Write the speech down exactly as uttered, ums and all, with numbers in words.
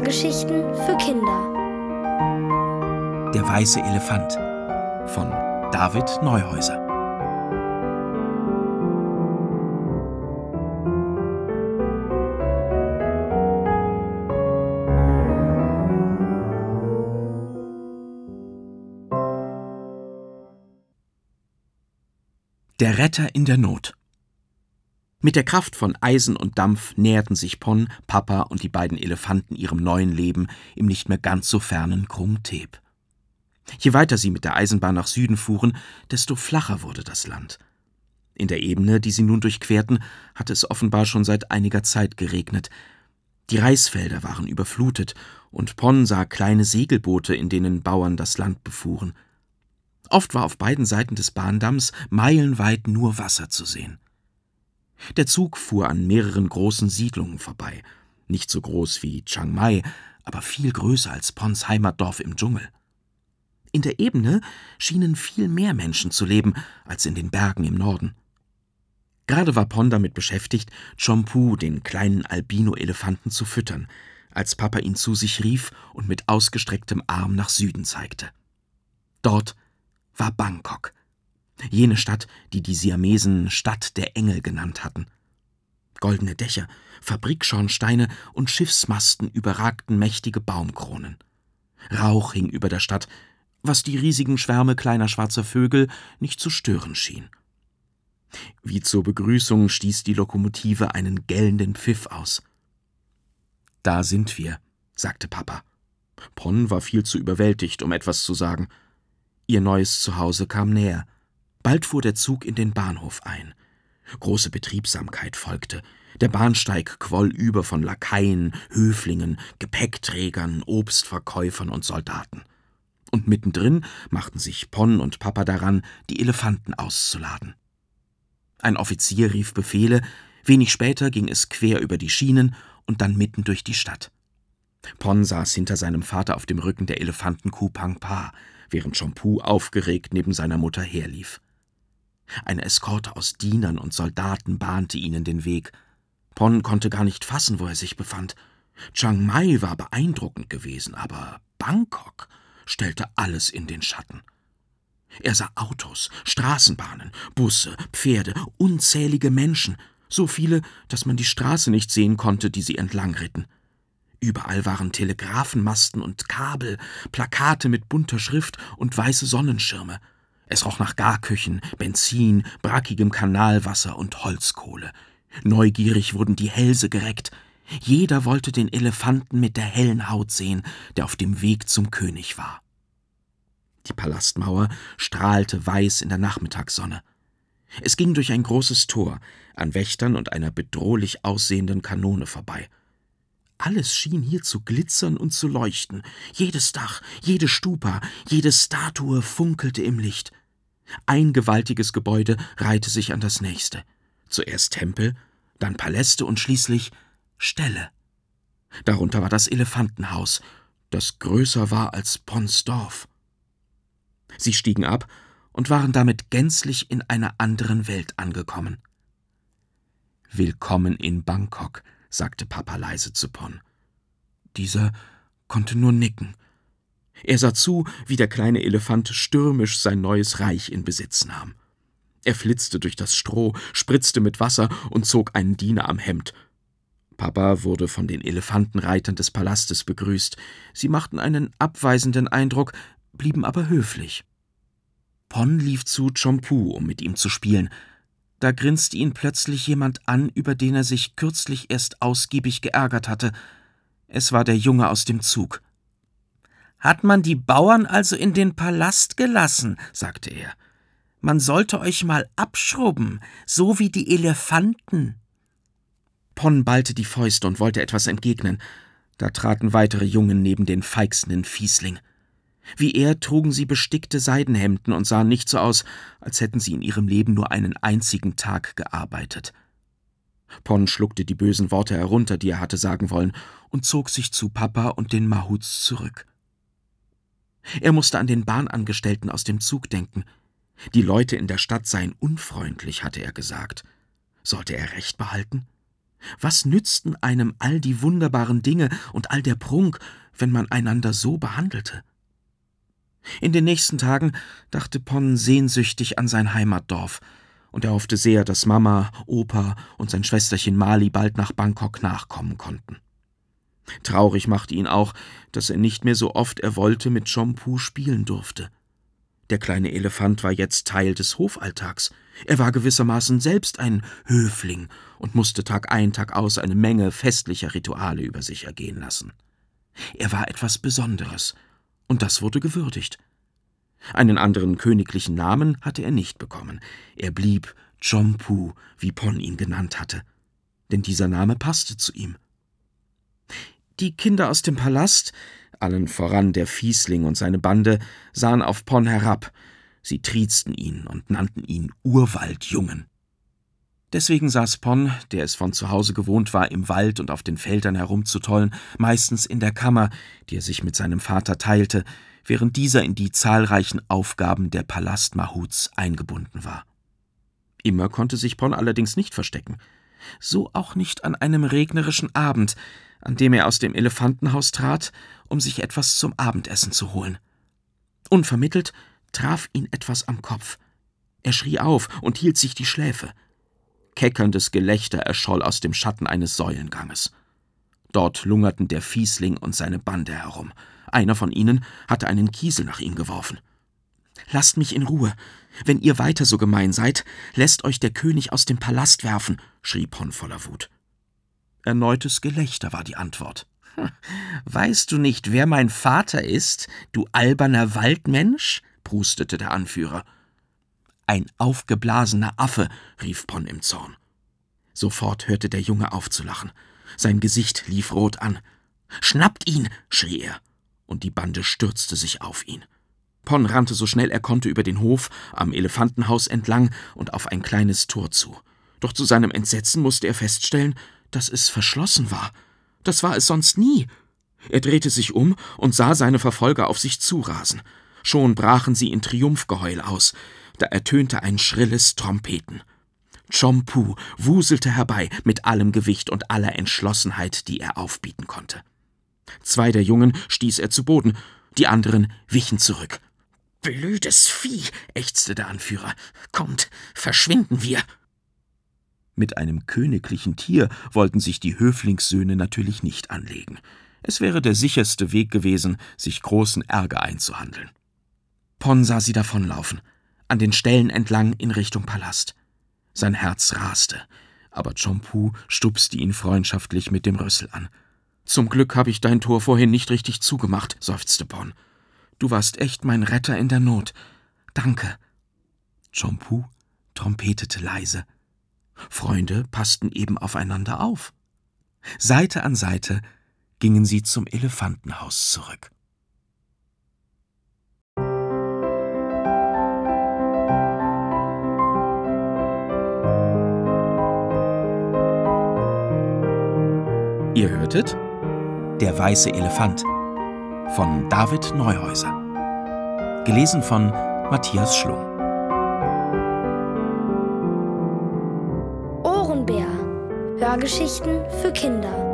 Hörgeschichten für Kinder. Der weiße Elefant von David Neuhäuser. Der Retter in der Not. Mit der Kraft von Eisen und Dampf näherten sich Pon, Papa und die beiden Elefanten ihrem neuen Leben im nicht mehr ganz so fernen Krum Thep. Je weiter sie mit der Eisenbahn nach Süden fuhren, desto flacher wurde das Land. In der Ebene, die sie nun durchquerten, hatte es offenbar schon seit einiger Zeit geregnet. Die Reisfelder waren überflutet, und Pon sah kleine Segelboote, in denen Bauern das Land befuhren. Oft war auf beiden Seiten des Bahndamms meilenweit nur Wasser zu sehen. Der Zug fuhr an mehreren großen Siedlungen vorbei, nicht so groß wie Chiang Mai, aber viel größer als Pons Heimatdorf im Dschungel. In der Ebene schienen viel mehr Menschen zu leben als in den Bergen im Norden. Gerade war Pon damit beschäftigt, Chompu, den kleinen Albino-Elefanten, zu füttern, als Papa ihn zu sich rief und mit ausgestrecktem Arm nach Süden zeigte. Dort war Bangkok, jene Stadt, die die Siamesen Stadt der Engel genannt hatten. Goldene Dächer, Fabrikschornsteine und Schiffsmasten überragten mächtige Baumkronen. Rauch hing über der Stadt, was die riesigen Schwärme kleiner schwarzer Vögel nicht zu stören schien. Wie zur Begrüßung stieß die Lokomotive einen gellenden Pfiff aus. »Da sind wir«, sagte Papa. Pon war viel zu überwältigt, um etwas zu sagen. Ihr neues Zuhause kam näher. Bald fuhr der Zug in den Bahnhof ein. Große Betriebsamkeit folgte. Der Bahnsteig quoll über von Lakaien, Höflingen, Gepäckträgern, Obstverkäufern und Soldaten. Und mittendrin machten sich Pon und Papa daran, die Elefanten auszuladen. Ein Offizier rief Befehle, wenig später ging es quer über die Schienen und dann mitten durch die Stadt. Pon saß hinter seinem Vater auf dem Rücken der Elefantenkuh Pang Pa, während Chompu aufgeregt neben seiner Mutter herlief. Eine Eskorte aus Dienern und Soldaten bahnte ihnen den Weg. Pon konnte gar nicht fassen, wo er sich befand. Chiang Mai war beeindruckend gewesen, aber Bangkok stellte alles in den Schatten. Er sah Autos, Straßenbahnen, Busse, Pferde, unzählige Menschen, so viele, dass man die Straße nicht sehen konnte, die sie entlang ritten. Überall waren Telegrafenmasten und Kabel, Plakate mit bunter Schrift und weiße Sonnenschirme. Es roch nach Garküchen, Benzin, brackigem Kanalwasser und Holzkohle. Neugierig wurden die Hälse gereckt. Jeder wollte den Elefanten mit der hellen Haut sehen, der auf dem Weg zum König war. Die Palastmauer strahlte weiß in der Nachmittagssonne. Es ging durch ein großes Tor, an Wächtern und einer bedrohlich aussehenden Kanone vorbei. Alles schien hier zu glitzern und zu leuchten. Jedes Dach, jede Stupa, jede Statue funkelte im Licht. Ein gewaltiges Gebäude reihte sich an das nächste. Zuerst Tempel, dann Paläste und schließlich Ställe. Darunter war das Elefantenhaus, das größer war als Pons Dorf. Sie stiegen ab und waren damit gänzlich in einer anderen Welt angekommen. »Willkommen in Bangkok«, sagte Papa leise zu Pon. Dieser konnte nur nicken. Er sah zu, wie der kleine Elefant stürmisch sein neues Reich in Besitz nahm. Er flitzte durch das Stroh, spritzte mit Wasser und zog einen Diener am Hemd. Papa wurde von den Elefantenreitern des Palastes begrüßt. Sie machten einen abweisenden Eindruck, blieben aber höflich. Pon lief zu Chompu, um mit ihm zu spielen. Da grinste ihn plötzlich jemand an, über den er sich kürzlich erst ausgiebig geärgert hatte. Es war der Junge aus dem Zug. »Hat man die Bauern also in den Palast gelassen?« sagte er. »Man sollte euch mal abschrubben, so wie die Elefanten.« Pon ballte die Fäuste und wollte etwas entgegnen. Da traten weitere Jungen neben den feixenden Fiesling. Wie er trugen sie bestickte Seidenhemden und sahen nicht so aus, als hätten sie in ihrem Leben nur einen einzigen Tag gearbeitet. Pon schluckte die bösen Worte herunter, die er hatte sagen wollen, und zog sich zu Papa und den Mahuts zurück. Er musste an den Bahnangestellten aus dem Zug denken. Die Leute in der Stadt seien unfreundlich, hatte er gesagt. Sollte er Recht behalten? Was nützten einem all die wunderbaren Dinge und all der Prunk, wenn man einander so behandelte? In den nächsten Tagen dachte Pon sehnsüchtig an sein Heimatdorf, und er hoffte sehr, dass Mama, Opa und sein Schwesterchen Mali bald nach Bangkok nachkommen konnten. Traurig machte ihn auch, dass er nicht mehr so oft er wollte mit Chompu spielen durfte. Der kleine Elefant war jetzt Teil des Hofalltags. Er war gewissermaßen selbst ein Höfling und musste Tag ein, Tag aus eine Menge festlicher Rituale über sich ergehen lassen. Er war etwas Besonderes, und das wurde gewürdigt. Einen anderen königlichen Namen hatte er nicht bekommen. Er blieb Chompu, wie Pon ihn genannt hatte, denn dieser Name passte zu ihm. Die Kinder aus dem Palast, allen voran der Fiesling und seine Bande, sahen auf Pon herab. Sie triezten ihn und nannten ihn Urwaldjungen. Deswegen saß Pon, der es von zu Hause gewohnt war, im Wald und auf den Feldern herumzutollen, meistens in der Kammer, die er sich mit seinem Vater teilte, während dieser in die zahlreichen Aufgaben der Palast Mahuts eingebunden war. Immer konnte sich Pon allerdings nicht verstecken. So auch nicht an einem regnerischen Abend, an dem er aus dem Elefantenhaus trat, um sich etwas zum Abendessen zu holen. Unvermittelt traf ihn etwas am Kopf. Er schrie auf und hielt sich die Schläfe. Keckerndes Gelächter erscholl aus dem Schatten eines Säulenganges. Dort lungerten der Fiesling und seine Bande herum. Einer von ihnen hatte einen Kiesel nach ihm geworfen. »Lasst mich in Ruhe. Wenn ihr weiter so gemein seid, lässt euch der König aus dem Palast werfen«, schrie Pon voller Wut. Erneutes Gelächter war die Antwort. »Weißt du nicht, wer mein Vater ist, du alberner Waldmensch?« prustete der Anführer. »Ein aufgeblasener Affe«, rief Pon im Zorn. Sofort hörte der Junge auf zu lachen. Sein Gesicht lief rot an. »Schnappt ihn«, schrie er, und die Bande stürzte sich auf ihn. Pon rannte so schnell er konnte über den Hof, am Elefantenhaus entlang und auf ein kleines Tor zu. Doch zu seinem Entsetzen musste er feststellen, dass es verschlossen war. Das war es sonst nie. Er drehte sich um und sah seine Verfolger auf sich zurasen. Schon brachen sie in Triumphgeheul aus. Da ertönte ein schrilles Trompeten. Chompu wuselte herbei mit allem Gewicht und aller Entschlossenheit, die er aufbieten konnte. Zwei der Jungen stieß er zu Boden, die anderen wichen zurück. »Blödes Vieh«, ächzte der Anführer. »Kommt, verschwinden wir!« Mit einem königlichen Tier wollten sich die Höflingssöhne natürlich nicht anlegen. Es wäre der sicherste Weg gewesen, sich großen Ärger einzuhandeln. Pon sah sie davonlaufen, an den Ställen entlang in Richtung Palast. Sein Herz raste, aber Chompu stupste ihn freundschaftlich mit dem Rüssel an. »Zum Glück habe ich dein Tor vorhin nicht richtig zugemacht«, seufzte Pon. »Du warst echt mein Retter in der Not. Danke.« Chompu trompetete leise. Freunde passten eben aufeinander auf. Seite an Seite gingen sie zum Elefantenhaus zurück. Ihr hörtet »Der weiße Elefant« von David Neuhäuser. Gelesen von Matthias Schlum. Ohrenbär. Hörgeschichten für Kinder.